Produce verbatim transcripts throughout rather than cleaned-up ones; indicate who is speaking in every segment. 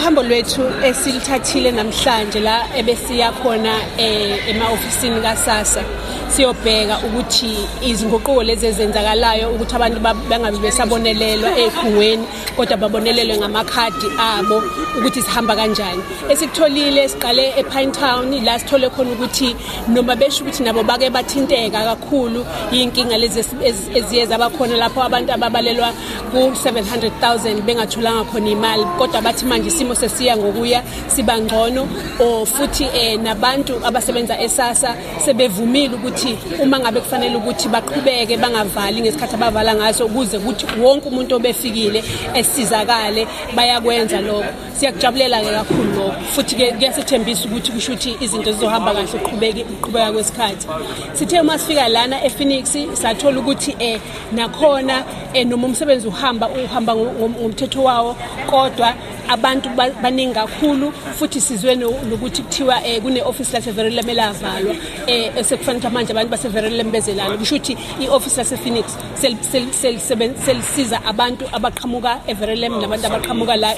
Speaker 1: Uhambo lwethu esilithathile namhlanje la ebesiya khona ema-ofisini kaSASSA siyobheka ukuthi izinguquko lezi ezenzakalayo ukuthi abantu bangabe besabonelelwa ekhungweni kodwa babonelelwe ngamakhadi abo ukuthi sihamba kanjani. Esikutholile siqale ePinetown la sithole khona ukuthi noma besho ukuthi nabo bake bathinteka kakhulu inkinga lezi eziyeza abakhona lapho abantu ababalelwa ku seven hundred thousand bengatholanga khona imali kodwa bathi manje isimo sesiya ngokuya sibangcono o futhi eh nabantu abasebenza eSASSA sebevumile ukuthi uma ngabe kufanele ukuthi baqhubeke bangavali ngesikhathi abavala ngaso ukuze ukuthi wonke umuntu obefikile esizakale bayakwenza lokho. Siyakujabulela kakhulu lokho futhi ke kuyasithembisa ukuthi kushuthi izinto zizohamba kahle uqhubeke uqhubeka kwesikhathi. Sithe uma sifika lana ePhoenix sathola ukuthi eh nakhona eh noma umsebenzi uhamba uhamba ngomthetho wawo kodwa abantu baningi kakhulu futhi sizweni nokuthi kuthiwa eh kune office lase Verulam lavalwa eh sekufanele manje abantu base Verulam bezelana kusho ukuthi ioffice lase Phoenix sel sel selisiza abantu abaqhamuka eVerulam nabantu abaqhamuka la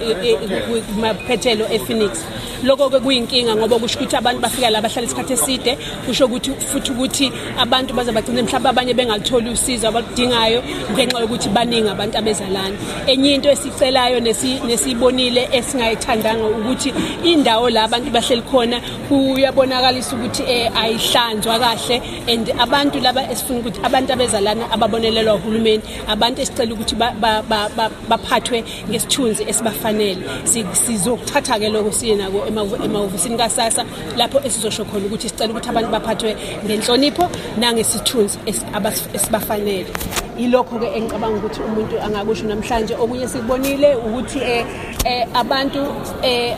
Speaker 1: kumaphethelo ePhoenix. Lokho ke kuyinkinga ngoba kusho ukuthi abantu bafika la bahlala isikhathi eside kusho ukuthi futhi ukuthi abantu baze bagcine mhlawumbe abanye bengalitholi usizo abakudingayo ngenxa yokuthi baningi abantu abezalana. Enye into esicelayo nesi nesibonile esingayithandanga ukuthi indawo la abantu bahleli khona kuyabonakalisa ukuthi eh ayihlanzwa kahle and abantu laba esifuna ukuthi abantu abezalana ababonelelwa uhulumeni abantu esicela ukuthi baphathwe ngesithunzi esibafanele. Sizokuthatha ke lokho siye nako ema-ofisini kaSASSA lapho esizosho khona ukuthi sicela ukuthi abantu baphathwe ngenhlonipho nangesithunzi esibafanele. Ilokho ke engicabanga ukuthi umuntu angakusho namhlanje. Okunye sikubonile ukuthi eh abantu eh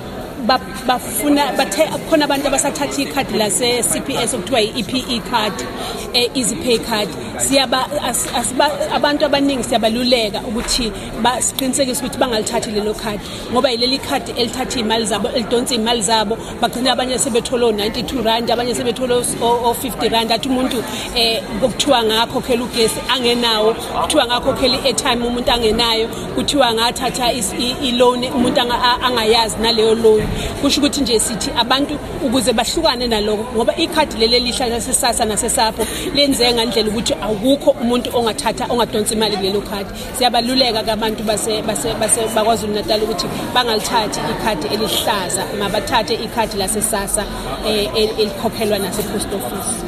Speaker 1: bafuna bathe khona abantu abasathatha ikhadi lase C P S okuthiwa i-E P E card eh easy pay card. Siyaba abantu abaningi siyabaluleka ukuthi basiqinisekise ukuthi bangalithathi lelo card ngoba ileli card elithatha imali zabo elidonsa imali zabo bagcina abanye sebethola ninety-two rand abanye sebethola fifty rand athi umuntu eh kokuthiwa ngakho khela ugesi angenawo kuthiwa ngakho khela i-airtime umuntu angenayo kuthiwa ngathatha i-loan umuntu angayazi naleyo loan. Kusho ukuthi nje sithi abantu ukuze bahlukane naloko ngoba ikhadi leli lihlala seSASSA naseSAPO lenze ngandlela ukuthi akukho umuntu ongathatha ongadonsa imali kulelo khadi. Siyabaluleka kabantu base base bakwaZulu Natal ukuthi bangalithathi ikhadi elihlaza mabathathe ikhadi laseSASSA elikhokhelwa nase post office.